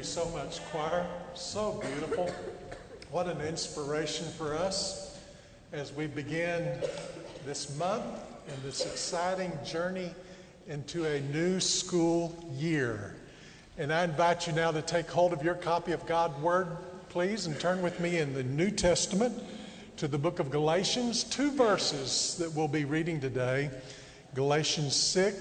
so much, choir. So beautiful. What an inspiration for us as we begin this month and this exciting journey into a new school year. And I invite you now to take hold of your copy of God's Word, please, and turn with me in the New Testament to the book of Galatians. Two verses that we'll be reading today, Galatians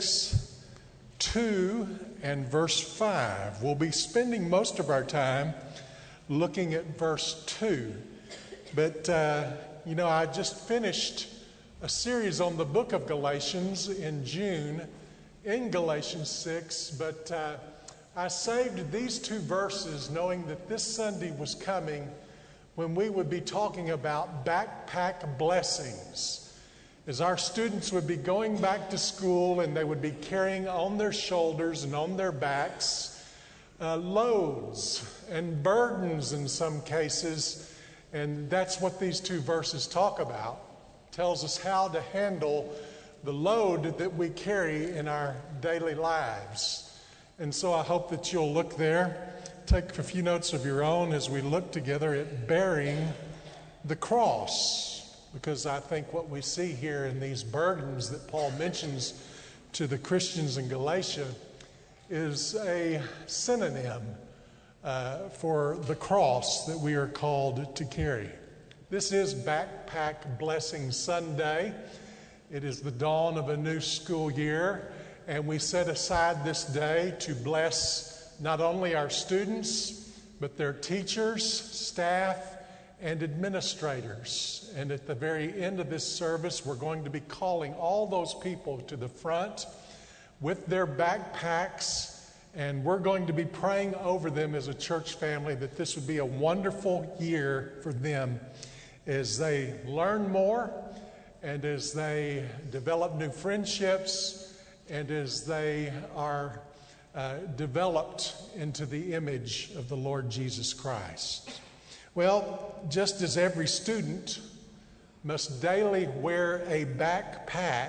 6:2 and verse 5. We'll be spending most of our time looking at verse 2. But, I just finished a series on the book of Galatians in June in Galatians 6, but I saved these two verses knowing that this Sunday was coming when we would be talking about backpack blessings. As our students would be going back to school and they would be carrying on their shoulders and on their backs loads and burdens in some cases, and that's what these two verses talk about. It tells us how to handle the load that we carry in our daily lives. And so I hope that you'll look there, take a few notes of your own as we look together at bearing the cross. Because I think what we see here in these burdens that Paul mentions to the Christians in Galatia is a synonym for the cross that we are called to carry. This is Backpack Blessing Sunday. It is the dawn of a new school year, and we set aside this day to bless not only our students, but their teachers, staff, and administrators. And at the very end of this service, we're going to be calling all those people to the front with their backpacks, and we're going to be praying over them as a church family that this would be a wonderful year for them as they learn more and as they develop new friendships and as they are developed into the image of the Lord Jesus Christ. Well, just as every student must daily wear a backpack,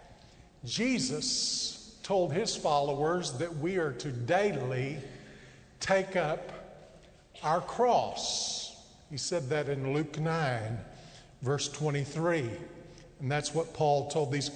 Jesus told his followers that we are to daily take up our cross. He said that in Luke 9, verse 23. And that's what Paul told these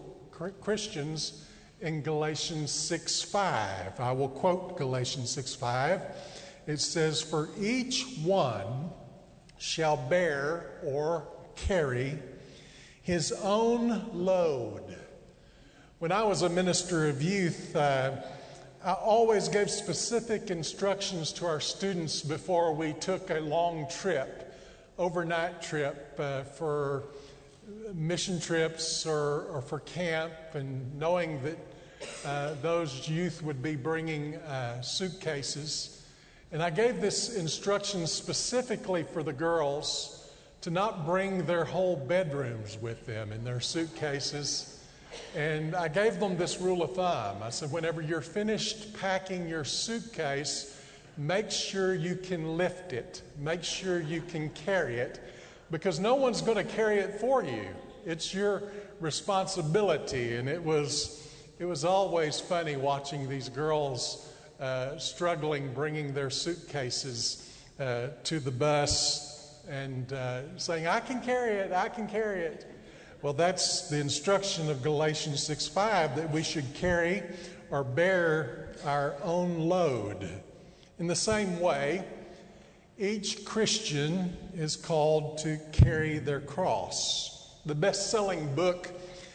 Christians in Galatians 6:5. I will quote Galatians 6:5. It says, "For each one shall bear or carry his own load." When I was a minister of youth, I always gave specific instructions to our students before we took a long trip, overnight trip for mission trips or for camp, and knowing that those youth would be bringing suitcases. And I gave this instruction specifically for the girls to not bring their whole bedrooms with them in their suitcases. And I gave them this rule of thumb. I said, whenever you're finished packing your suitcase, make sure you can lift it. Make sure you can carry it, because no one's going to carry it for you. It's your responsibility. And it was always funny watching these girls struggling, bringing their suitcases to the bus and saying, I can carry it, I can carry it. Well, that's the instruction of Galatians 6:5, that we should carry or bear our own load. In the same way, each Christian is called to carry their cross. The best-selling book,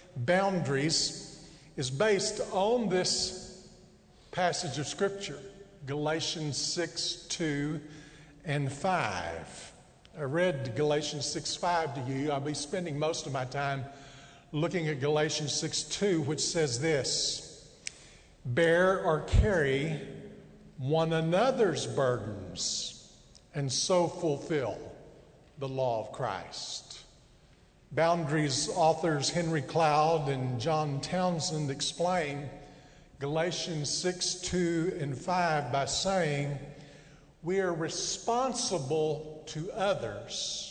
Boundaries, is based on this passage of Scripture, Galatians 6:2 and 5. I read Galatians 6:5 to you. I'll be spending most of my time looking at Galatians 6:2, which says this: "Bear or carry one another's burdens, and so fulfill the law of Christ." Boundaries authors Henry Cloud and John Townsend explain Galatians 6:2 and 5 by saying, we are responsible to others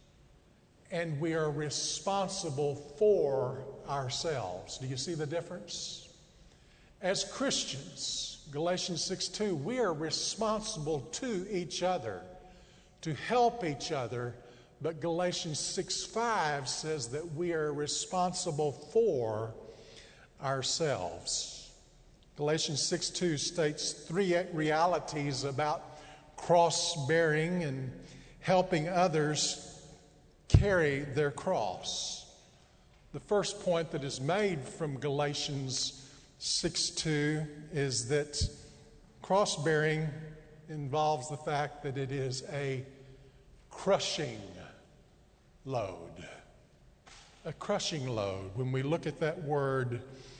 and we are responsible for ourselves. Do you see the difference? As Christians, Galatians 6:2, we are responsible to each other, to help each other, but Galatians 6:5 says that we are responsible for ourselves. Galatians 6:2 states three realities about cross-bearing and helping others carry their cross. The first point that is made from Galatians 6:2 is that cross-bearing involves the fact that it is a crushing load. A crushing load. When we look at that word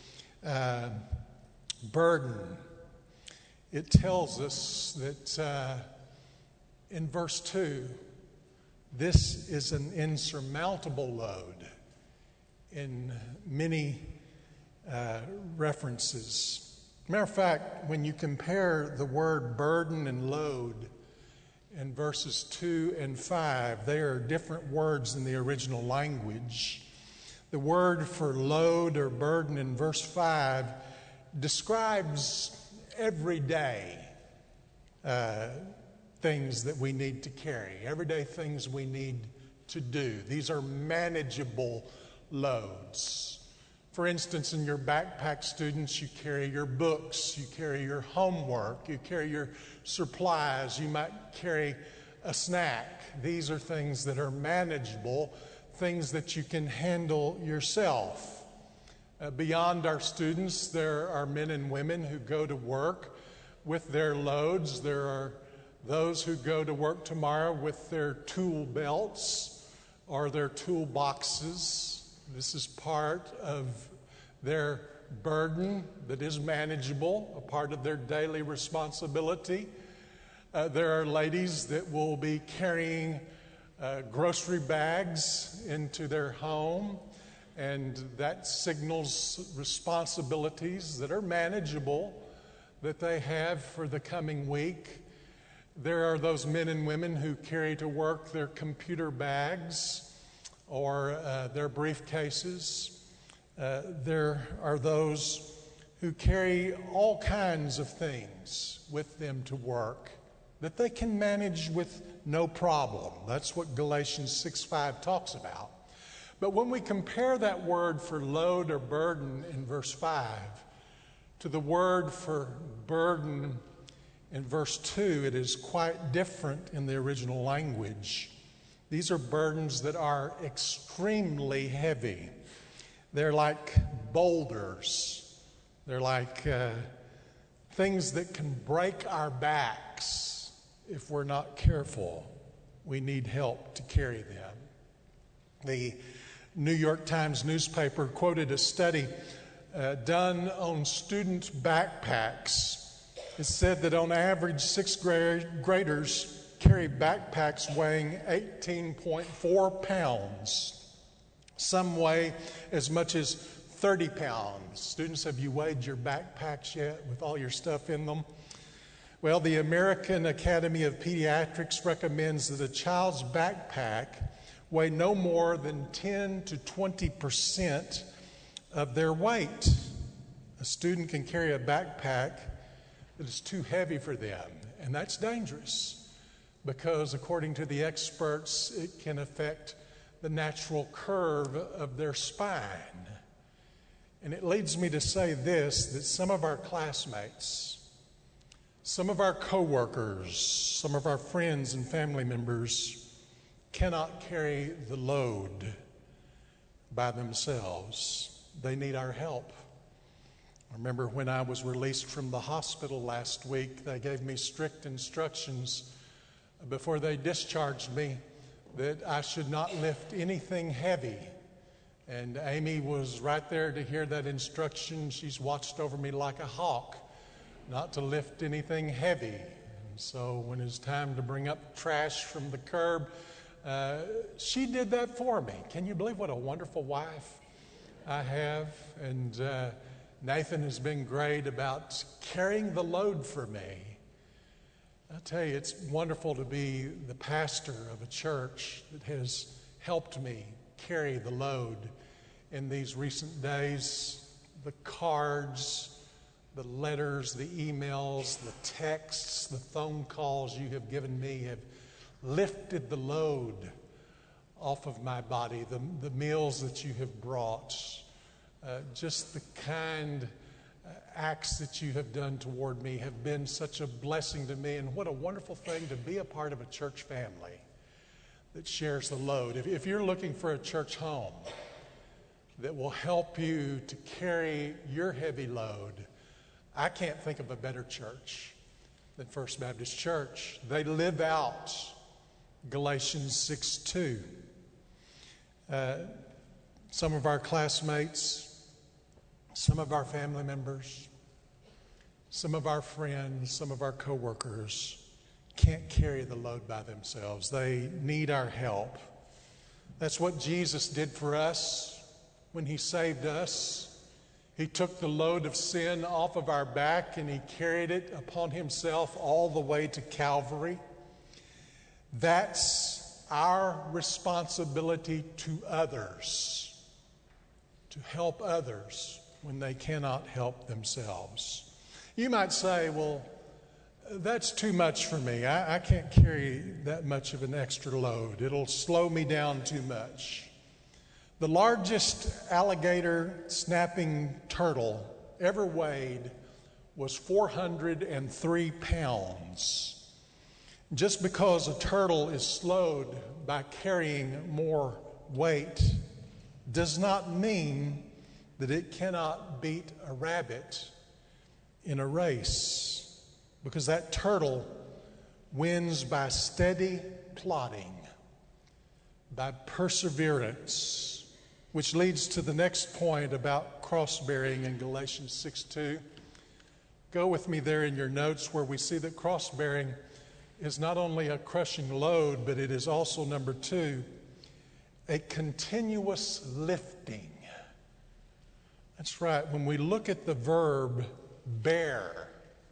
burden, it tells us that in verse 2, this is an insurmountable load in many references. Matter of fact, when you compare the word burden and load in verses 2 and 5, they are different words in the original language. The word for load or burden in verse 5 describes everyday things that we need to carry, everyday things we need to do. These are manageable loads. For instance, in your backpack, students, you carry your books, you carry your homework, you carry your supplies, you might carry a snack. These are things that are manageable, things that you can handle yourself. Beyond our students, there are men and women who go to work with their loads. There are those who go to work tomorrow with their tool belts or their toolboxes. This is part of their burden that is manageable, a part of their daily responsibility. There are ladies that will be carrying grocery bags into their home, and that signals responsibilities that are manageable that they have for the coming week. There are those men and women who carry to work their computer bags or their briefcases. There are those who carry all kinds of things with them to work that they can manage with no problem. That's what Galatians 6:5 talks about. But when we compare that word for load or burden in verse 5 to the word for burden in verse 2, it is quite different in the original language. These are burdens that are extremely heavy. They're like boulders. They're like things that can break our backs if we're not careful. We need help to carry them. The New York Times newspaper quoted a study done on student backpacks. It said that on average, sixth graders carry backpacks weighing 18.4 pounds. Some weigh as much as 30 pounds. Students, have you weighed your backpacks yet with all your stuff in them? Well, the American Academy of Pediatrics recommends that a child's backpack weigh no more than 10 to 20% of their weight. A student can carry a backpack that is too heavy for them, and that's dangerous because, according to the experts, it can affect the natural curve of their spine. And it leads me to say this, that some of our classmates, some of our coworkers, some of our friends and family members cannot carry the load by themselves. They need our help. I remember when I was released from the hospital last week, they gave me strict instructions before they discharged me that I should not lift anything heavy. And Amy was right there to hear that instruction. She's watched over me like a hawk, not to lift anything heavy. And so when it was time to bring up trash from the curb, she did that for me. Can you believe what a wonderful wife I have? And Nathan has been great about carrying the load for me. I tell you, it's wonderful to be the pastor of a church that has helped me carry the load in these recent days. The cards, the letters, the emails, the texts, the phone calls you have given me have lifted the load off of my body. The meals that you have brought, just the kind acts that you have done toward me have been such a blessing to me. And what a wonderful thing to be a part of a church family that shares the load. If you're looking for a church home that will help you to carry your heavy load, I can't think of a better church than First Baptist Church. They live out Galatians 6:2. Some of our classmates, some of our family members, some of our friends, some of our coworkers can't carry the load by themselves. They need our help. That's what Jesus did for us when he saved us. He took the load of sin off of our back and he carried it upon himself all the way to Calvary. That's our responsibility to others, to help others when they cannot help themselves. You might say, well, that's too much for me. I can't carry that much of an extra load. It'll slow me down too much. The largest alligator snapping turtle ever weighed was 403 pounds. Just because a turtle is slowed by carrying more weight does not mean that it cannot beat a rabbit in a race, because that turtle wins by steady plodding, by perseverance. Which leads to the next point about cross-bearing in Galatians 6:2. Go with me there in your notes where we see that cross-bearing is not only a crushing load, but it is also, number 2, a continuous lifting. That's right. When we look at the verb bear,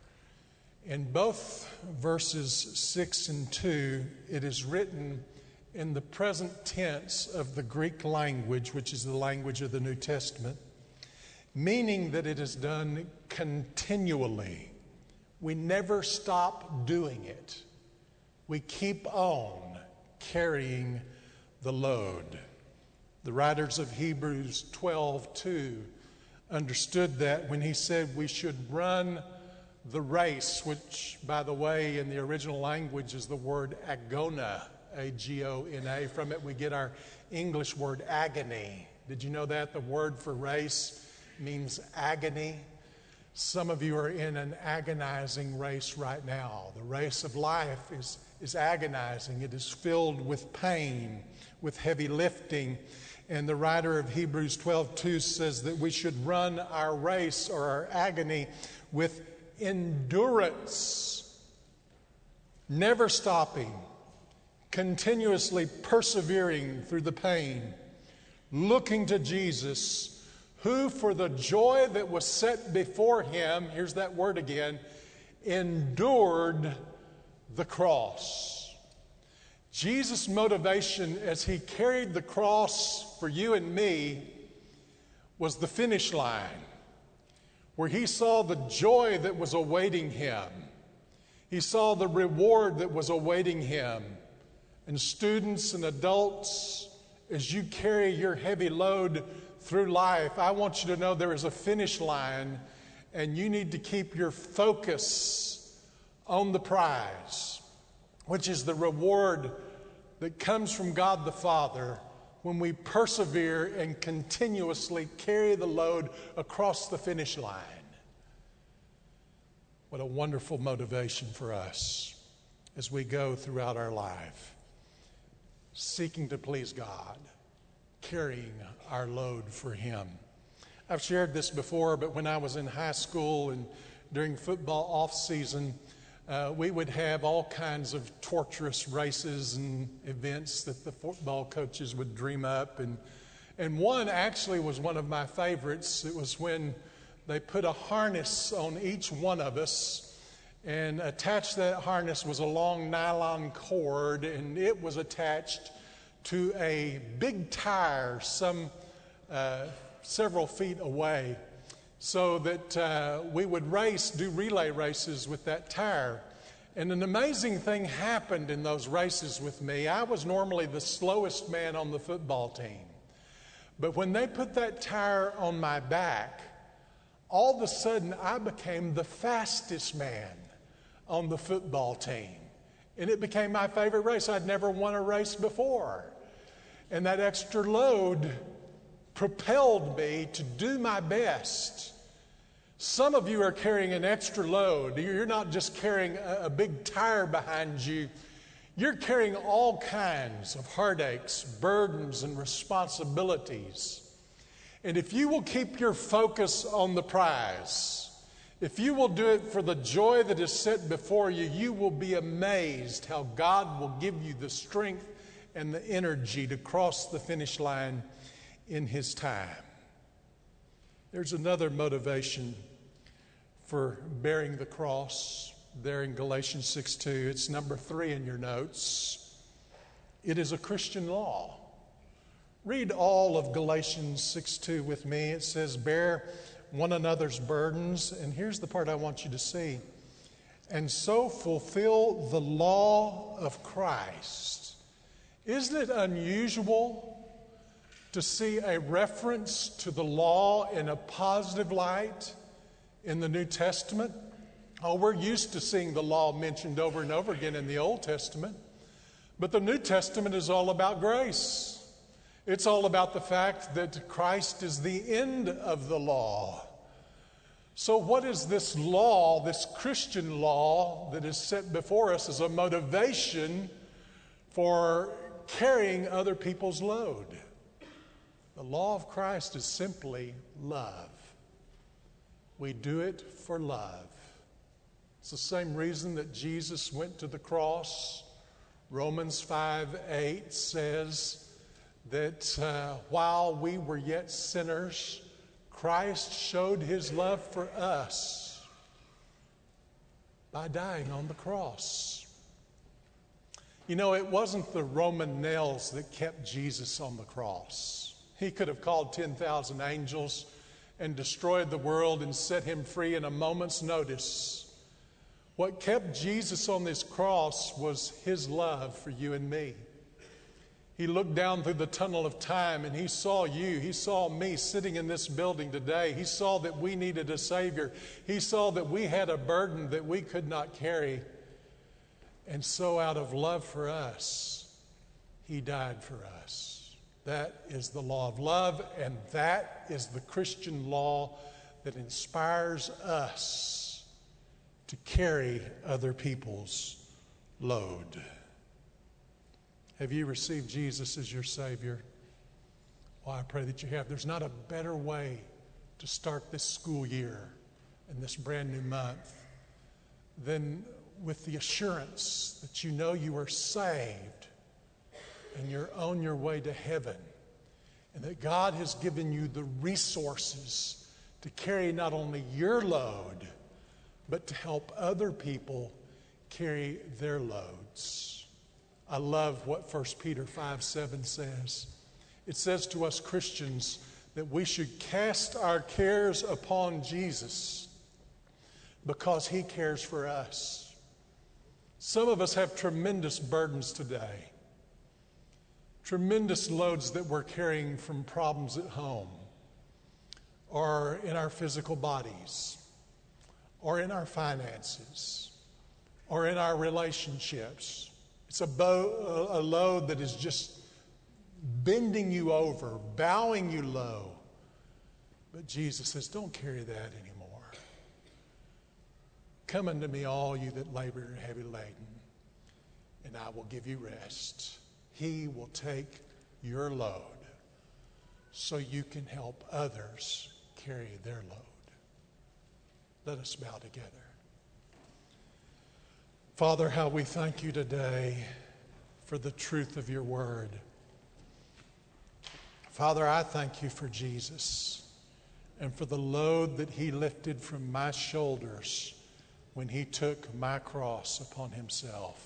in both verses 6 and 2, it is written in the present tense of the Greek language, which is the language of the New Testament, meaning that it is done continually. We never stop doing it. We keep on carrying the load. The writers of Hebrews 12:2 understood that when he said we should run the race, which, by the way, in the original language is the word agona, A-G-O-N-A. From it we get our English word agony. Did you know that? The word for race means agony. Some of you are in an agonizing race right now. The race of life is agonizing. It is filled with pain, with heavy lifting. And the writer of Hebrews 12:2 says that we should run our race or our agony with endurance, never stopping, continuously persevering through the pain, looking to Jesus, who for the joy that was set before him, here's that word again, endured the cross. Jesus' motivation as he carried the cross for you and me was the finish line, where he saw the joy that was awaiting him. He saw the reward that was awaiting him. And students and adults, as you carry your heavy load through life, I want you to know there is a finish line, and you need to keep your focus on the prize, which is the reward that comes from God the Father when we persevere and continuously carry the load across the finish line. What a wonderful motivation for us as we go throughout our life, seeking to please God, carrying our load for him. I've shared this before, but when I was in high school and during football off season, we would have all kinds of torturous races and events that the football coaches would dream up. And one actually was one of my favorites. It was when they put a harness on each one of us, and attached to that harness was a long nylon cord, and it was attached to a big tire several feet away. so that we would do relay races with that tire. And an amazing thing happened in those races with me. I was normally the slowest man on the football team. But when they put that tire on my back, all of a sudden I became the fastest man on the football team. And it became my favorite race. I'd never won a race before. And that extra load propelled me to do my best. Some of you are carrying an extra load. You're not just carrying a big tire behind you. You're carrying all kinds of heartaches, burdens, and responsibilities. And if you will keep your focus on the prize, if you will do it for the joy that is set before you, you will be amazed how God will give you the strength and the energy to cross the finish line in His time. There's another motivation for bearing the cross there in Galatians 6:2. It's number 3 in your notes. It is a Christian law. Read all of Galatians 6:2 with me. It says, bear one another's burdens. And here's the part I want you to see. And so fulfill the law of Christ. Isn't it unusual to see a reference to the law in a positive light in the New Testament? Oh, we're used to seeing the law mentioned over and over again in the Old Testament. But the New Testament is all about grace. It's all about the fact that Christ is the end of the law. So what is this law, this Christian law that is set before us as a motivation for carrying other people's load? The law of Christ is simply love. We do it for love. It's the same reason that Jesus went to the cross. Romans 5:8 says that while we were yet sinners, Christ showed His love for us by dying on the cross. You know, it wasn't the Roman nails that kept Jesus on the cross. He could have called 10,000 angels and destroyed the world and set Him free in a moment's notice. What kept Jesus on this cross was His love for you and me. He looked down through the tunnel of time and He saw you. He saw me sitting in this building today. He saw that we needed a Savior. He saw that we had a burden that we could not carry. And so out of love for us, He died for us. That is the law of love, and that is the Christian law that inspires us to carry other people's load. Have you received Jesus as your Savior? Well, I pray that you have. There's not a better way to start this school year and this brand new month than with the assurance that you know you are saved and you're on your way to heaven, and that God has given you the resources to carry not only your load, but to help other people carry their loads. I love what 1 Peter 5:7 says. It says to us Christians that we should cast our cares upon Jesus because He cares for us. Some of us have tremendous burdens today. Tremendous loads that we're carrying from problems at home, or in our physical bodies, or in our finances, or in our relationships. It's a load that is just bending you over, bowing you low. But Jesus says, don't carry that anymore. Come unto me, all you that labor and are heavy laden, and I will give you rest. He will take your load so you can help others carry their load. Let us bow together. Father, how we thank you today for the truth of your word. Father, I thank you for Jesus and for the load that He lifted from my shoulders when He took my cross upon Himself.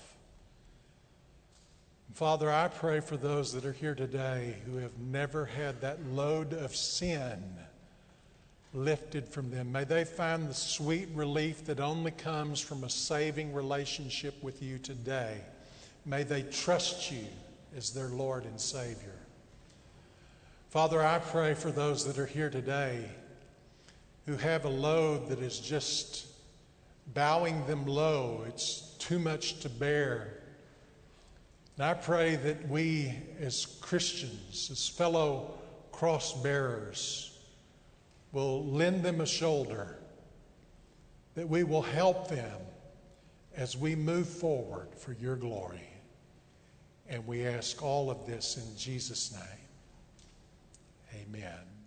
Father, I pray for those that are here today who have never had that load of sin lifted from them. May they find the sweet relief that only comes from a saving relationship with you today. May they trust you as their Lord and Savior. Father, I pray for those that are here today who have a load that is just bowing them low. It's too much to bear. And I pray that we as Christians, as fellow cross bearers, will lend them a shoulder, that we will help them as we move forward for your glory. And we ask all of this in Jesus' name. Amen.